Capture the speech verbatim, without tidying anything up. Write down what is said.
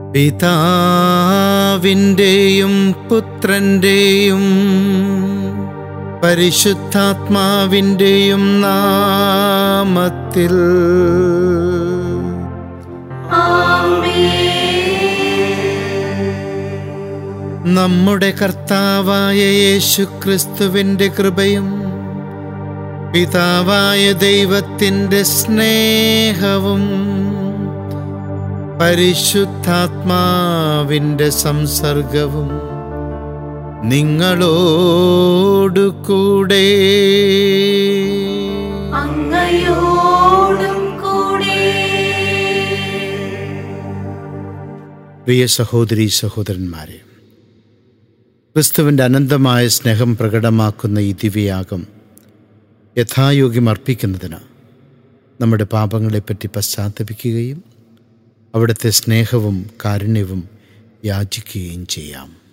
പിതാവിൻ്റെയും പുത്രൻ്റെയും പരിശുദ്ധാത്മാവിൻ്റെയും നാമത്തിൽ നമ്മുടെ കർത്താവായ യേശുക്രിസ്തുവിൻ്റെ കൃപയും പിതാവായ ദൈവത്തിൻ്റെ സ്നേഹവും പരിശുദ്ധാത്മാവിൻ്റെ സംസർഗവും നിങ്ങളോടു കൂടെ അങ്ങയോടും കൂടെ. പ്രിയ സഹോദരീ സഹോദരന്മാരെ, ക്രിസ്തുവിൻ്റെ അനന്തമായ സ്നേഹം പ്രകടമാക്കുന്ന ഈ ദിവ്യയാഗം യഥായോഗ്യം അർപ്പിക്കുന്നതിന് നമ്മുടെ പാപങ്ങളെപ്പറ്റി പശ്ചാത്തപിക്കുകയും അവിടുത്തെ സ്നേഹവും കാരുണ്യവും യാചിക്കുകയും ചെയ്യാം.